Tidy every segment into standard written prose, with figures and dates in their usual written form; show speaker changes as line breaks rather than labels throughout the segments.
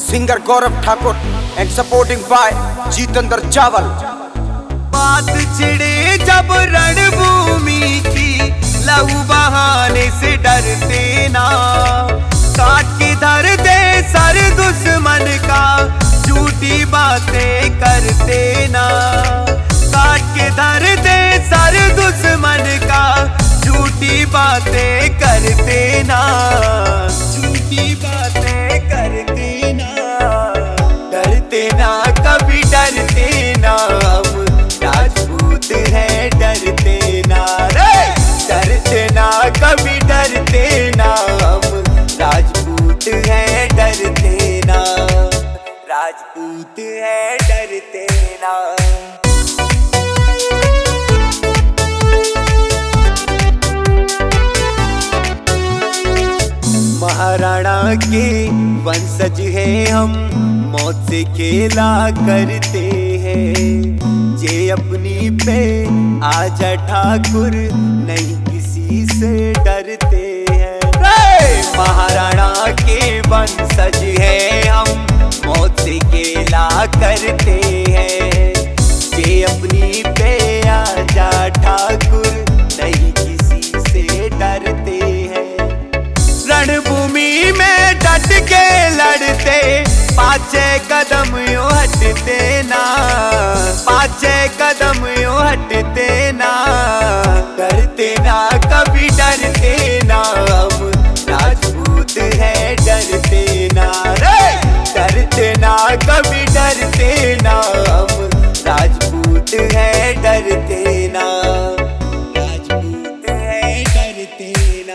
Singer Gaurav Thakur and supporting by Jitendra Chawal।
बात छिड़े जब रणभूमि की, लहू बहाने से डरते ना। काट के धर दे सर दुश्मन का, झूठी बातें करते ना। काट के धर दे सर दुश्मन का, झूठी बातें करते ना। झूठी बातें करते ना। डरते ना कभी डरते ना, हम राजपूत हैं डरते ना रे। डरते ना कभी डरते ना, हम राजपूत हैं डरते ना। राजपूत हैं डरते ना। महाराणा के वंशज हैं हम, मौत से खेला करते हैं। जे अपनी पे आजा ठाकुर, नहीं किसी से डरते हैं। महाराणा के वंशज हैं हम, मौत से खेला करते हैं। जे अपनी पे आजा ठाकुर, नहीं किसी से डरते हैं। रणभूमि में डट के लड़ते, पाँचे कदम यूं हटते ना। पाँचे कदम यूं हटते ना। डरते ना कभी डरते ना, हम राजपूत हैं डरते ना रे। डरते ना कभी डरते ना, हम राजपूत हैं डरते ना। राजपूत हैं डरते ना।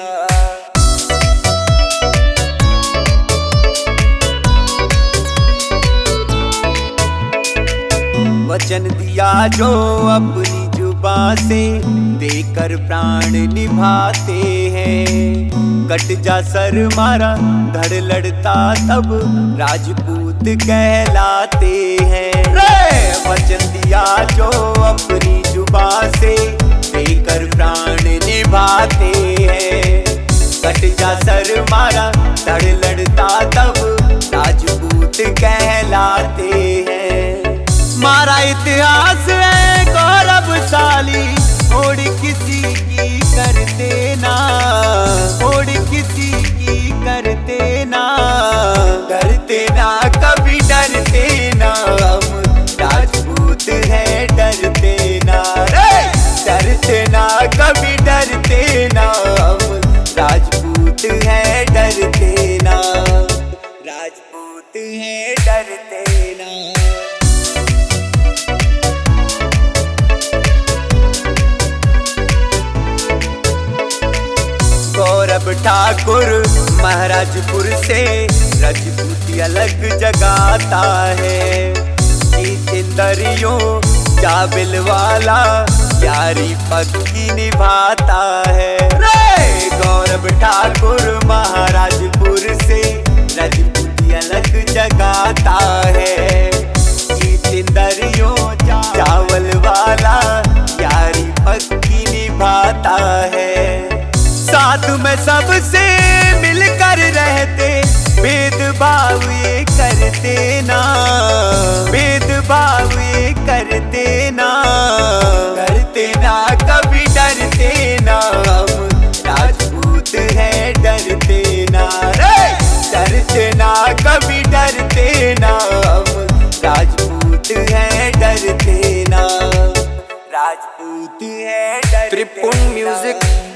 वचन दिया जो अपनी जुबां से, देकर प्राण निभाते हैं। कट जा सर मारा धड़ लड़ता, तब राजपूत कहलाते हैं। वचन दिया जो अपनी जुबां से, देकर प्राण निभाते हैं। कट जा सर मारा धड़ लड़ता, तब राजपूत कहलाते हैं। मारा इतिहास है गौरवशाली, होड़ किसी की करते ना। होड़ किसी की करते ना। डरते ना कभी डरते ना, हम राजपूत हैं डरते ना रे। डरते ना कभी डरते ना, हम राजपूत हैं डरते ना। राजपूत हैं डरते ना। गौरव ठाकुर महाराजपुर से, राजपूती अलग जगाता है। जितेंद्रियों चावल वाला, यारी पक्की निभाता है। गौरव ठाकुर महाराजपुर से, राजपूती अलग जगाता है। जितेंद्रियों चावल वाला, यारी पक्की निभाता है। साथ में सबसे मिलकर रहते, भेदभाव ये करते ना। भेदभाव ये करते ना। डरते ना कभी डरते ना, हम राजपूत हैं डरते ना रे। डरते ना कभी डरते ना, हम राजपूत हैं डरते ना। राजपूत हैं डरते ना।
त्रिपुन म्यूजिक